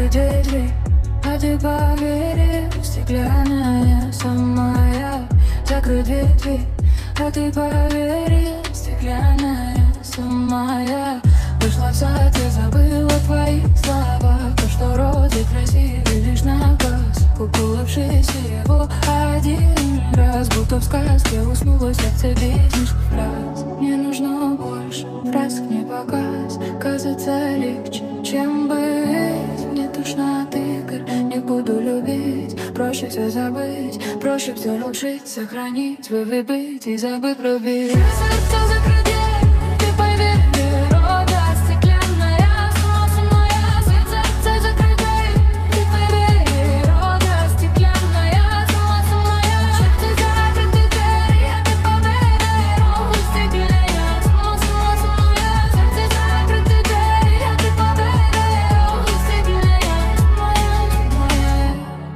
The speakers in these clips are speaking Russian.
закрыть двери, а ты поверил, стеклянная самая. Закрыть двери, а ты поверил, стеклянная самая. Вышла в сад и забыла твои слова, то, что розы красивы лишь на глаз. Уколывшись его один раз, будто в сказке уснула сердце без лишних фраз. Мне нужно больше фраз, не показ. Кажется легче, чем быть. Мне тошно от игр, не буду любить. Проще все забыть, проще все рушить, сохранить, выбить и забыть пробить. Сердце закрыть, ты поверь, природа стеклянная, самая. Сердце закрыть, ты поверь, природа стеклянная, самая. Сердце закрыть, ты поверь, природа стеклянная, самая. Сердце закрыть, ты поверь, природа стеклянная, самая.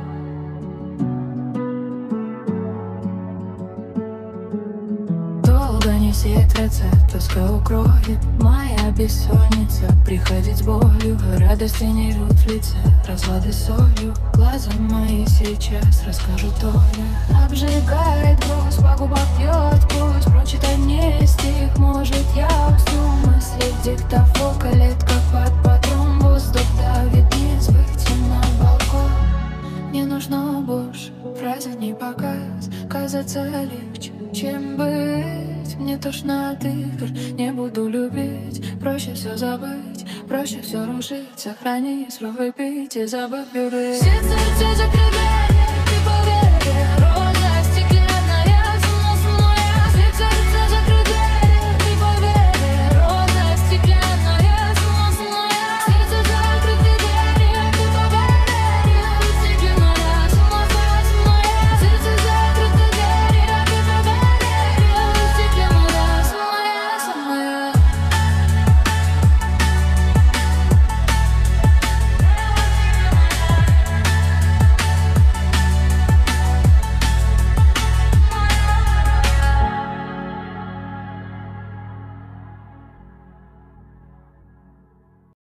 Долго не сеет рецепт, тоска укроет моя бессонница. Приходит с болью, радости не ждут в лице. Разлады солью, глаза мои сейчас расскажут Оля. Обжигает груз, по губам бьет пульс. Прочитай мне стих, может я усну. Мысли диктофон колет, как под патрон. Воздух давит, вниз выйти на балкон. Мне нужно больше фразы, не показ. Кажется легче, чем быть. Мне тошно от игр, не буду любить. Проще все забыть, проще все рушить. Сохрани, выпить и забыть бюры. Сердце закрывай.